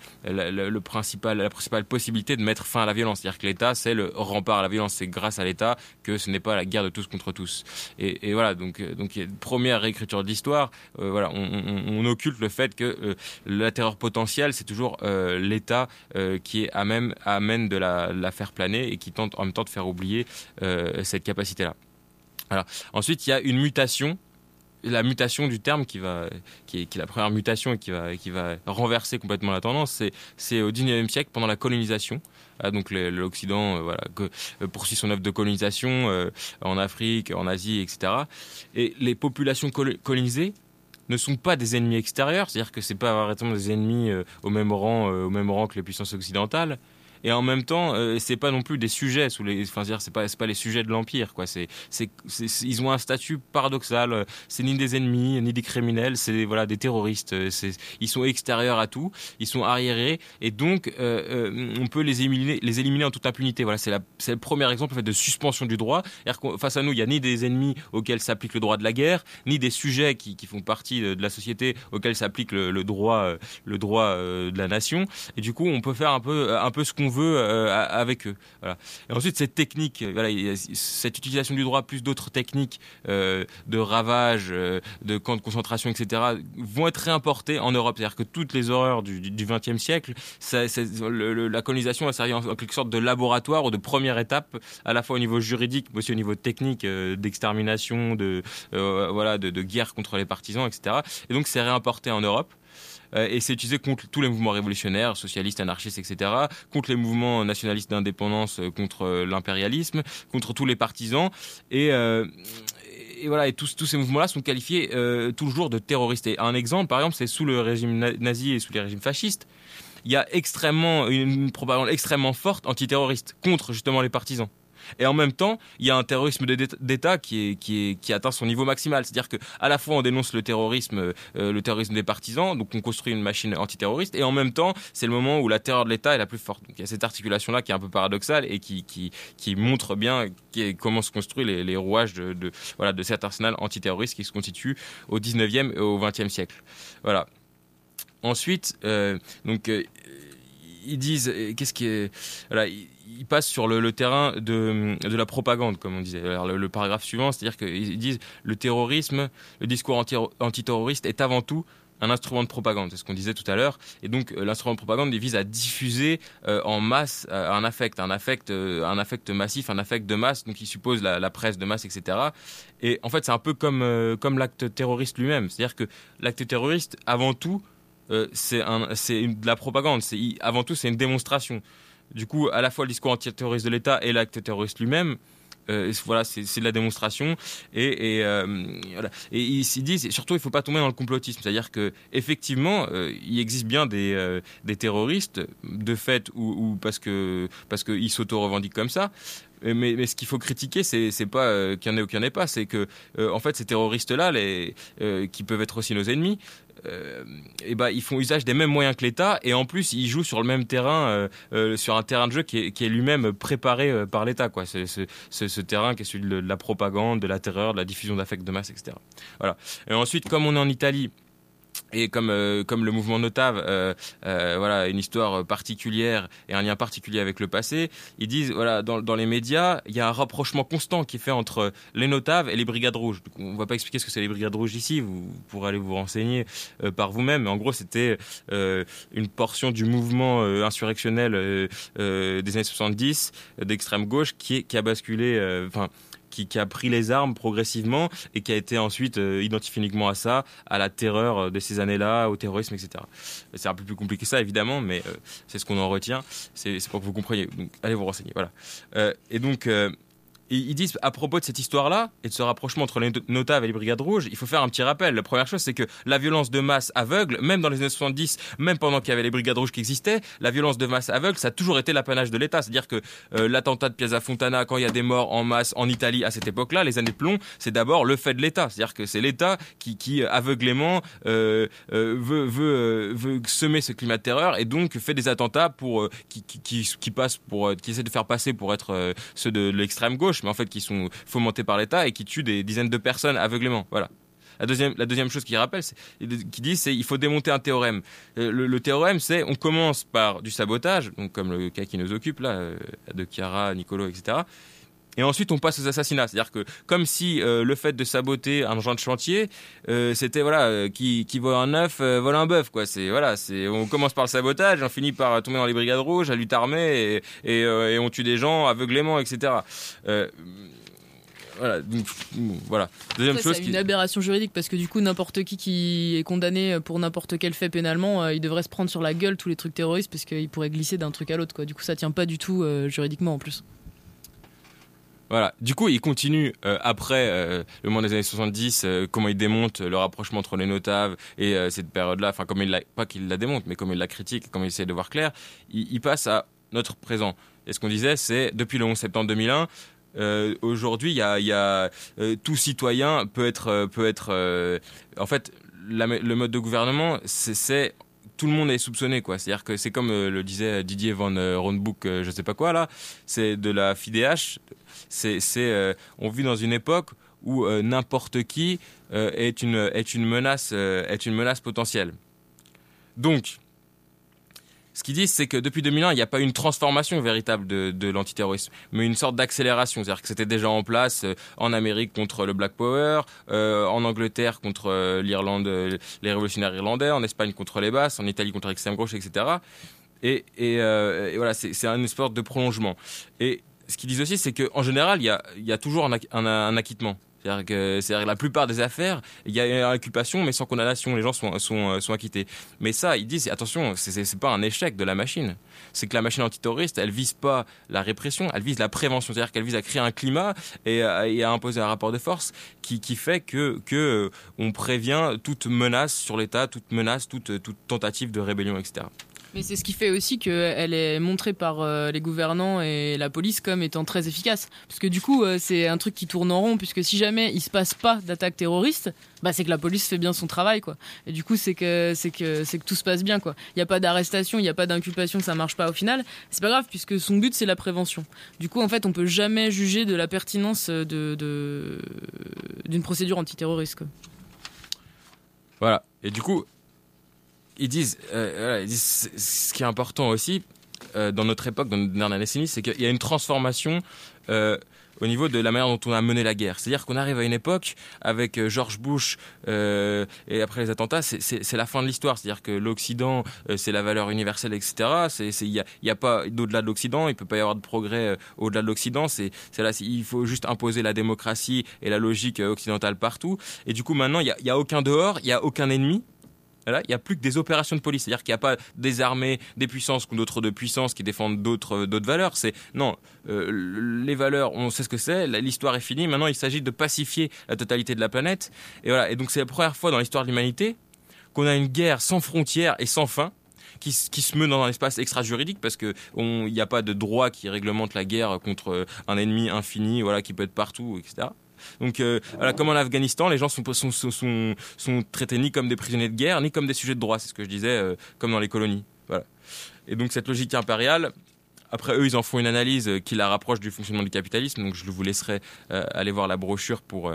possibilité de mettre fin à la violence. C'est-à-dire que l'État, c'est le rempart à la violence, c'est grâce à l'État que ce n'est pas la guerre de tous contre tous. Et voilà, donc il y a une première réécriture de l'histoire. Voilà, on occulte le fait que la terreur potentielle, c'est toujours l'État qui est amène de la faire planer, et qui tente en même temps de faire oublier cette capacité-là. Alors, ensuite, il y a une mutation. La mutation du terme qui est la première mutation et qui va renverser complètement la tendance, c'est au XIXe siècle, pendant la colonisation. Donc l'Occident poursuit son œuvre de colonisation en Afrique, en Asie, etc. Et les populations colonisées ne sont pas des ennemis extérieurs, c'est-à-dire que c'est pas vraiment des ennemis au même rang que les puissances occidentales, et en même temps c'est pas non plus des sujets c'est pas les sujets de l'empire quoi. Ils ont un statut paradoxal, c'est ni des ennemis ni des criminels, c'est des terroristes, ils sont extérieurs à tout, ils sont arriérés, et donc on peut les éliminer en toute impunité. Voilà, c'est le premier exemple en fait de suspension du droit. Face à nous, il y a ni des ennemis auxquels s'applique le droit de la guerre, ni des sujets qui font partie de la société auxquels s'applique le droit de la nation, et du coup on peut faire un peu ce qu'on veut avec eux. Voilà. Et ensuite cette technique, cette utilisation du droit plus d'autres techniques de ravage, de camps de concentration, etc., vont être réimportées en Europe. C'est-à-dire que toutes les horreurs du XXe siècle, la colonisation a servi en quelque sorte de laboratoire ou de première étape, à la fois au niveau juridique, mais aussi au niveau technique, d'extermination, de guerre contre les partisans, etc. Et donc c'est réimporté en Europe. Et c'est utilisé contre tous les mouvements révolutionnaires, socialistes, anarchistes, etc., contre les mouvements nationalistes d'indépendance, contre l'impérialisme, contre tous les partisans. Et tous ces mouvements-là sont qualifiés toujours de terroristes. Et un exemple, par exemple, c'est sous le régime nazi et sous les régimes fascistes, il y a une propagande extrêmement forte antiterroriste contre justement les partisans. Et en même temps, il y a un terrorisme d'État qui atteint son niveau maximal. C'est-à-dire qu'à la fois on dénonce le terrorisme des partisans, donc on construit une machine antiterroriste, et en même temps, c'est le moment où la terreur de l'État est la plus forte. Donc il y a cette articulation-là qui est un peu paradoxale et qui montre bien comment se construit les rouages de cet arsenal antiterroriste qui se constitue au 19e et au 20e siècle. Voilà. Ensuite, ils disent ils passent sur le terrain de la propagande, comme on disait. Alors, le paragraphe suivant, c'est-à-dire qu'ils disent le terrorisme, le discours antiterroriste est avant tout un instrument de propagande, c'est ce qu'on disait tout à l'heure. Et donc l'instrument de propagande, il vise à diffuser en masse un affect massif, un affect de masse, donc il suppose la presse de masse, etc. Et en fait, c'est un peu comme l'acte terroriste lui-même. C'est-à-dire que l'acte terroriste, avant tout, c'est de la propagande. Avant tout, c'est une démonstration. Du coup, à la fois le discours antiterroriste de l'État et l'acte terroriste lui-même, c'est de la démonstration. Et ils s'y disent, et surtout, il ne faut pas tomber dans le complotisme. C'est-à-dire qu'effectivement, il existe bien des terroristes, de fait, ou parce qu'ils s'auto-revendiquent comme ça. Mais ce qu'il faut critiquer, c'est pas qu'il y en ait ou qu'il n'y en ait pas, c'est que en fait ces terroristes-là, qui peuvent être aussi nos ennemis, ils font usage des mêmes moyens que l'État, et en plus ils jouent sur le même terrain, sur un terrain de jeu qui est lui-même préparé par l'État, quoi. Ce terrain qui est celui de la propagande, de la terreur, de la diffusion d'affects de masse, etc. Voilà. Et ensuite, comme on est en Italie, et comme le mouvement Notave, une histoire particulière et un lien particulier avec le passé, ils disent dans les médias, il y a un rapprochement constant qui est fait entre les Notaves et les Brigades Rouges. Donc, on ne va pas expliquer ce que c'est les Brigades Rouges ici, vous pourrez aller vous renseigner par vous-même. Mais en gros, c'était une portion du mouvement insurrectionnel des années 70 d'extrême gauche qui a basculé, qui a pris les armes progressivement et qui a été ensuite identifié uniquement à ça, à la terreur de ces années-là, au terrorisme, etc. C'est un peu plus compliqué que ça, évidemment, mais c'est ce qu'on en retient. C'est pour que vous compreniez. Donc, allez vous renseigner. Voilà. Et donc, ils disent, à propos de cette histoire-là et de ce rapprochement entre les Notaves et les Brigades Rouges, il faut faire un petit rappel. La première chose, c'est que la violence de masse aveugle, même dans les années 70, même pendant qu'il y avait les Brigades Rouges qui existaient, la violence de masse aveugle, ça a toujours été l'apanage de l'État. C'est-à-dire que l'attentat de Piazza Fontana, quand il y a des morts en masse en Italie à cette époque-là, les années de plomb, c'est d'abord le fait de l'État. C'est-à-dire que c'est l'État qui aveuglément veut semer ce climat de terreur, et donc fait des attentats qui essaient de faire passer pour être ceux de l'extrême gauche, mais en fait qui sont fomentés par l'État et qui tuent des dizaines de personnes aveuglément. Voilà. La deuxième chose qu'il rappelle, qu'il dit, c'est il faut démonter un théorème. Le théorème, c'est on commence par du sabotage, donc comme le cas qui nous occupe là, de Chiara, Nicolo, etc. Et ensuite, on passe aux assassinats. C'est-à-dire que, comme si le fait de saboter un engin de chantier, c'était qui vole un œuf, vole un bœuf, quoi. On commence par le sabotage, on finit par tomber dans les brigades rouges, à lutte armée, et on tue des gens aveuglément, etc. Voilà. Deuxième chose, c'est une aberration juridique, parce que du coup, n'importe qui est condamné pour n'importe quel fait pénalement, il devrait se prendre sur la gueule tous les trucs terroristes, parce qu'il pourrait glisser d'un truc à l'autre, quoi. Du coup, ça tient pas du tout juridiquement en plus. Voilà. Du coup, il continue après le moment des années 70, comment il démonte le rapprochement entre les Notaves et cette période-là. Enfin, pas qu'il la démonte, mais comme il la critique, comme il essaie de voir clair. Il passe notre présent. Et ce qu'on disait, c'est depuis le 11 septembre 2001, aujourd'hui, tout citoyen peut être en fait, le mode de gouvernement, c'est tout le monde est soupçonné, quoi. C'est-à-dire que c'est comme le disait Didier Van Ronbouck, je sais pas quoi là, c'est de la FIDH. On vit dans une époque où n'importe qui est une menace potentielle. Donc, ce qu'ils disent, c'est que depuis 2001, il n'y a pas eu une transformation véritable de l'antiterrorisme, mais une sorte d'accélération. C'est-à-dire que c'était déjà en place en Amérique contre le Black Power, en Angleterre contre l'Irlande, les révolutionnaires irlandais, en Espagne contre les Basques, en Italie contre l'extrême gauche, etc. Et voilà, c'est une sorte de prolongement. Et ce qu'ils disent aussi, c'est qu'en général, il y a toujours un acquittement. C'est-à-dire que la plupart des affaires, il y a une inculpation, mais sans condamnation. Les gens sont acquittés. Mais ça, ils disent, attention, c'est pas un échec de la machine. C'est que la machine antiterroriste, elle vise pas la répression, elle vise la prévention. C'est-à-dire qu'elle vise à créer un climat et à imposer un rapport de force qui fait que on prévient toute menace sur l'État, toute menace, toute tentative de rébellion, etc. Mais c'est ce qui fait aussi qu'elle est montrée par les gouvernants et la police comme étant très efficace. Parce que du coup, c'est un truc qui tourne en rond, puisque si jamais il se passe pas d'attaque terroriste, bah c'est que la police fait bien son travail, quoi. Et du coup, c'est que tout se passe bien, quoi. Il n'y a pas d'arrestation, il n'y a pas d'inculpation, ça marche pas au final. C'est pas grave, puisque son but, c'est la prévention. Du coup, en fait, on peut jamais juger de la pertinence d'une procédure antiterroriste, quoi. Voilà. Et du coup, ils disent ce qui est important aussi dans notre époque, dans notre dernière décennie, c'est qu'il y a une transformation au niveau de la manière dont on a mené la guerre. C'est-à-dire qu'on arrive à une époque avec George Bush et après les attentats, c'est la fin de l'histoire. C'est-à-dire que l'Occident, c'est la valeur universelle, etc. Il y a pas d'au-delà de l'Occident, il peut pas y avoir de progrès au-delà de l'Occident. Il faut juste imposer la démocratie et la logique occidentale partout. Et du coup, maintenant, il y a aucun dehors, il y a aucun ennemi. Là, il n'y a plus que des opérations de police, c'est-à-dire qu'il n'y a pas des armées, des puissances contre d'autres de puissances qui défendent d'autres valeurs. Les valeurs, on sait ce que c'est, l'histoire est finie. Maintenant, il s'agit de pacifier la totalité de la planète. Et voilà. Et donc, c'est la première fois dans l'histoire de l'humanité qu'on a une guerre sans frontières et sans fin qui se meut dans un espace extra-juridique, parce que il n'y a pas de droit qui réglemente la guerre contre un ennemi infini, voilà, qui peut être partout, etc. Donc, comme en Afghanistan, les gens sont traités ni comme des prisonniers de guerre, ni comme des sujets de droit. C'est ce que je disais, comme dans les colonies. Voilà. Et donc, cette logique impériale, après eux, ils en font une analyse qui la rapproche du fonctionnement du capitalisme. Donc, je vous laisserai aller voir la brochure pour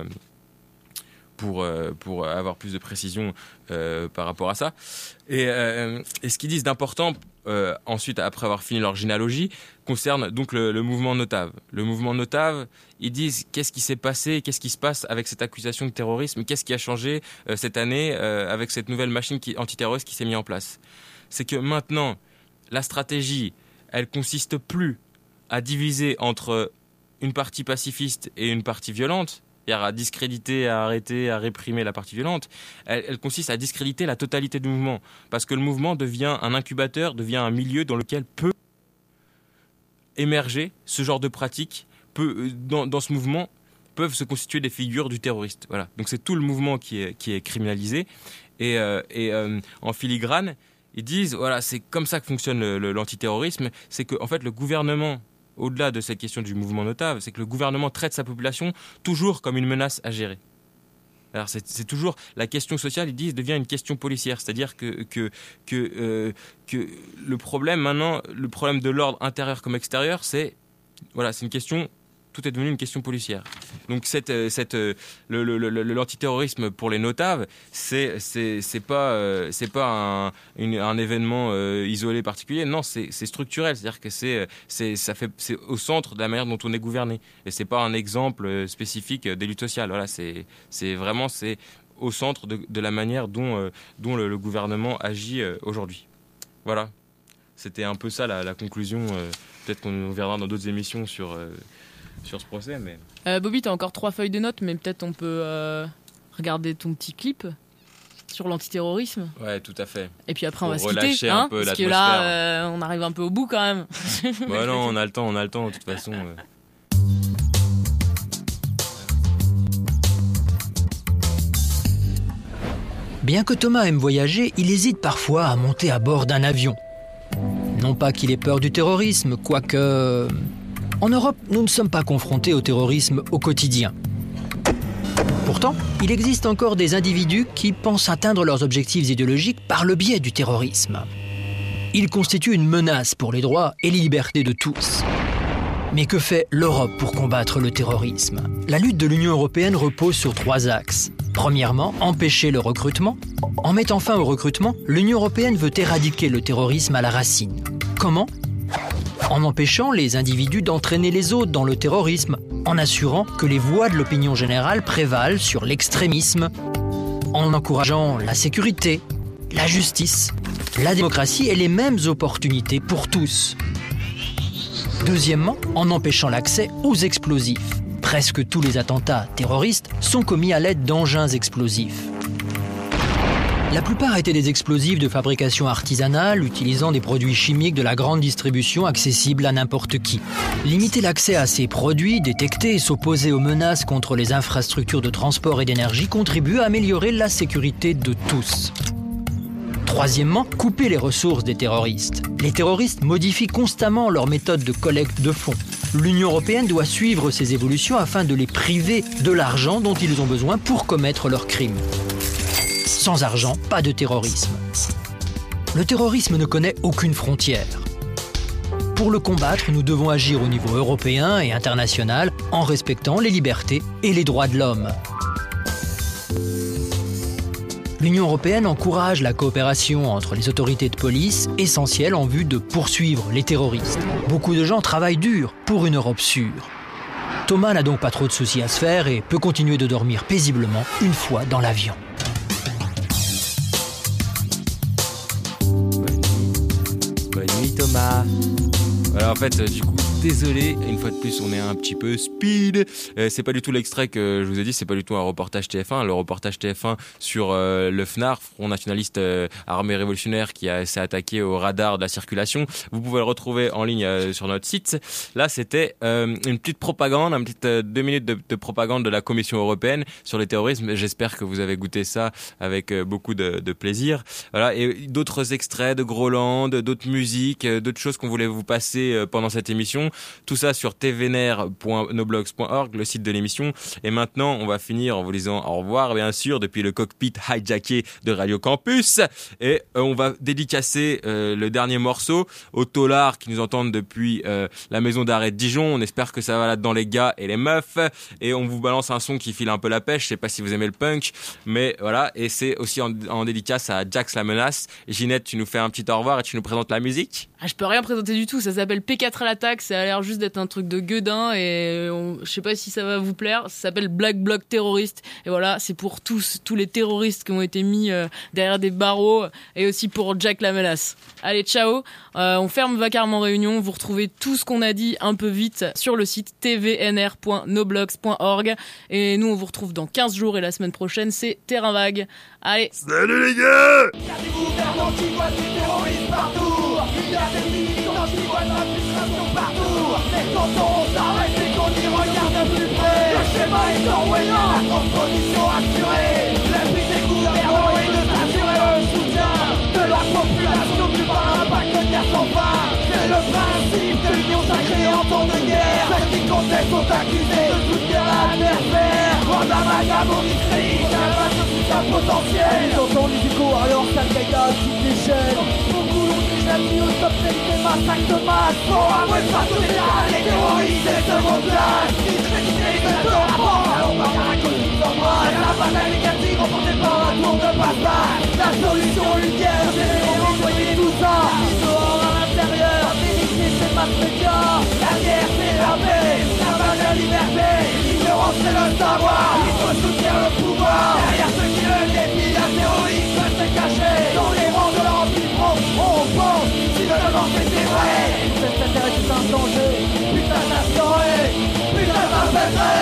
avoir plus de précision par rapport à ça. Et ce qu'ils disent d'important, ensuite, après avoir fini leur généalogie, concerne donc le mouvement Notave. Le mouvement Notave, ils disent qu'est-ce qui s'est passé, qu'est-ce qui se passe avec cette accusation de terrorisme, qu'est-ce qui a changé cette année avec cette nouvelle machine antiterroriste qui s'est mise en place. C'est que maintenant, la stratégie, elle consiste plus à diviser entre une partie pacifiste et une partie violente, c'est-à-dire à discréditer, à arrêter, à réprimer la partie violente. Elle consiste à discréditer la totalité du mouvement, parce que le mouvement devient un incubateur, devient un milieu dans lequel peut émerger ce genre de pratique. Dans ce mouvement peuvent se constituer des figures du terroriste. Voilà. Donc c'est tout le mouvement qui est criminalisé. Et en filigrane, ils disent, voilà, c'est comme ça que fonctionne l'antiterrorisme, c'est que en fait le gouvernement, au-delà de cette question du mouvement Notave, c'est que le gouvernement traite sa population toujours comme une menace à gérer. Alors c'est toujours la question sociale, ils disent, devient une question policière, c'est-à-dire que le problème maintenant, le problème de l'ordre intérieur comme extérieur, c'est une question. Tout est devenu une question policière. Donc l'antiterrorisme pour les Notaves, c'est pas un événement isolé particulier. Non, c'est structurel. C'est-à-dire que c'est au centre de la manière dont on est gouverné. Et c'est pas un exemple spécifique des luttes sociales. Voilà, c'est au centre de la manière dont le gouvernement agit aujourd'hui. Voilà. C'était un peu ça la conclusion. Peut-être qu'on verra dans d'autres émissions sur ce procès, mais... Bobby, t'as encore 3 feuilles de notes, mais peut-être on peut regarder ton petit clip sur l'antiterrorisme. Ouais, tout à fait. Et puis après, on va se quitter, hein, parce que là, on arrive un peu au bout quand même. Ouais, non, on a le temps, de toute façon. Bien que Thomas aime voyager, il hésite parfois à monter à bord d'un avion. Non pas qu'il ait peur du terrorisme, quoique... En Europe, nous ne sommes pas confrontés au terrorisme au quotidien. Pourtant, il existe encore des individus qui pensent atteindre leurs objectifs idéologiques par le biais du terrorisme. Il constitue une menace pour les droits et les libertés de tous. Mais que fait l'Europe pour combattre le terrorisme ? La lutte de l'Union européenne repose sur 3 axes. Premièrement, empêcher le recrutement. En mettant fin au recrutement, l'Union européenne veut éradiquer le terrorisme à la racine. Comment ? En empêchant les individus d'entraîner les autres dans le terrorisme, en assurant que les voix de l'opinion générale prévalent sur l'extrémisme, en encourageant la sécurité, la justice, la démocratie et les mêmes opportunités pour tous. Deuxièmement, en empêchant l'accès aux explosifs. Presque tous les attentats terroristes sont commis à l'aide d'engins explosifs. La plupart étaient des explosifs de fabrication artisanale utilisant des produits chimiques de la grande distribution accessibles à n'importe qui. Limiter l'accès à ces produits, détecter et s'opposer aux menaces contre les infrastructures de transport et d'énergie contribue à améliorer la sécurité de tous. Troisièmement, couper les ressources des terroristes. Les terroristes modifient constamment leurs méthodes de collecte de fonds. L'Union européenne doit suivre ces évolutions afin de les priver de l'argent dont ils ont besoin pour commettre leurs crimes. Sans argent, pas de terrorisme. Le terrorisme ne connaît aucune frontière. Pour le combattre, nous devons agir au niveau européen et international en respectant les libertés et les droits de l'homme. L'Union européenne encourage la coopération entre les autorités de police, essentielle en vue de poursuivre les terroristes. Beaucoup de gens travaillent dur pour une Europe sûre. Thomas n'a donc pas trop de soucis à se faire et peut continuer de dormir paisiblement une fois dans l'avion. Bonne nuit Thomas. Voilà, en fait, du coup, désolé, une fois de plus, on est un petit peu speed. C'est pas du tout l'extrait que je vous ai dit, c'est pas du tout un reportage TF1. Le reportage TF1 sur le FNAR, Front Nationaliste Armée Révolutionnaire, qui s'est attaqué au radar de la circulation. Vous pouvez le retrouver en ligne sur notre site. Là, c'était une petite propagande, une petite 2 minutes de propagande de la Commission européenne sur le terrorisme. J'espère que vous avez goûté ça avec beaucoup de plaisir. Voilà, et d'autres extraits de Groland, d'autres musiques, d'autres choses qu'on voulait vous passer pendant cette émission. Tout ça sur tvnr.noblogs.org, le site de l'émission. Et maintenant, on va finir en vous disant au revoir, bien sûr, depuis le cockpit hijacké de Radio Campus. Et on va dédicacer le dernier morceau aux taulards qui nous entendent depuis la maison d'arrêt de Dijon. On espère que ça va là-dedans, les gars et les meufs. Et on vous balance un son qui file un peu la pêche. Je sais pas si vous aimez le punk, mais voilà. Et c'est aussi en dédicace à Jax la menace. Ginette, tu nous fais un petit au revoir et tu nous présentes la musique. Ah, je peux rien présenter du tout, ça s'appelle P4 à l'attaque, ça a l'air juste d'être un truc de gueudin et je sais pas si ça va vous plaire, ça s'appelle Black Bloc Terroriste et voilà, c'est pour tous les terroristes qui ont été mis derrière des barreaux et aussi pour Jack la menace. Allez, ciao, on ferme Vacarme en Réunion, vous retrouvez tout ce qu'on a dit un peu vite sur le site tvnr.noblogs.org et nous on vous retrouve dans 15 jours et la semaine prochaine c'est Terrain Vague. Allez, salut les gars! Il y a des gouvernants qui voient du terrorisme partout. Il y a des militants qui voient de la frustration partout. Mais quand on s'arrête et qu'on y regarde de plus près, le schéma est orwellien, la transposition assurée. La vie des gouvernants est de s'assurer le soutien de la population du par un pacte de guerre sans fin. C'est le principe de l'union sacrée en temps de guerre. Ceux qui contestent sont accusés de soutenir l'adversaire. En amalgame au district, potentiel. Les entends musicaux, alors ça le gars toutes les chaînes. Beaucoup l'ont déjà mis au top des massacres de masse. Pour avouer pas tous les gars, les terroristes et seconde classe. Discréditer de leur rapport, allons pas car à cause nous embrasse. La bataille négative remportée par un tour de passe-passe. La solution une guerre, c'est les renvoyer tout ça. Dehors à l'intérieur, vérifier ces masses médias. La guerre c'est la paix, la base de la liberté. L'ignorance c'est le savoir, il faut soutenir le pouvoir. Derrière ceux qui le défient, un terroriste peut se cacher. Dans les rangs de l'anti-front, on pense si le devant c'était vrai. Cette terre est un danger, putain d'instauré, putain d'infiltré.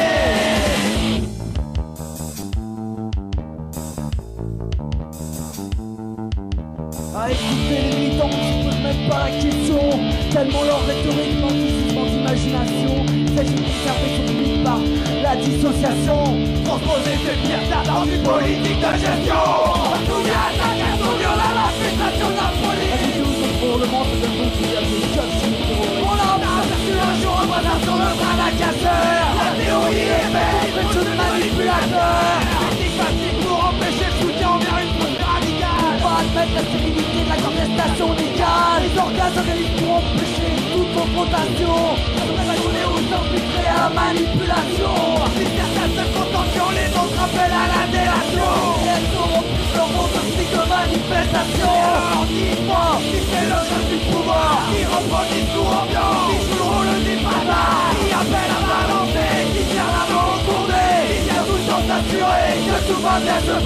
À écouter les militants qui ne posent même pas la question, tellement leur rhétorique m'anticipe en imagination. C'est une intervention publique par la dissociation. Transposer ces pires dans une politique de gestion. Partout il y a la guerre, la frustration de la police. Pour le monde de l'esprit de la contestation légale. Les organes s'organisent pour empêcher toute confrontation. Après la journée aux infiltrés à la manipulation. Les certains se contentent, les autres appellent à la délation. Et elles auront plus leur mot de flic de manifestation. Alors dis-moi, qui fait le jeu du pouvoir, qui reprend le discours ambiant, qui joue le rôle des bâtards, qui appelle à balancer, qui tient la main au tourné, qui vient tout le temps s'assurer que tout va bien se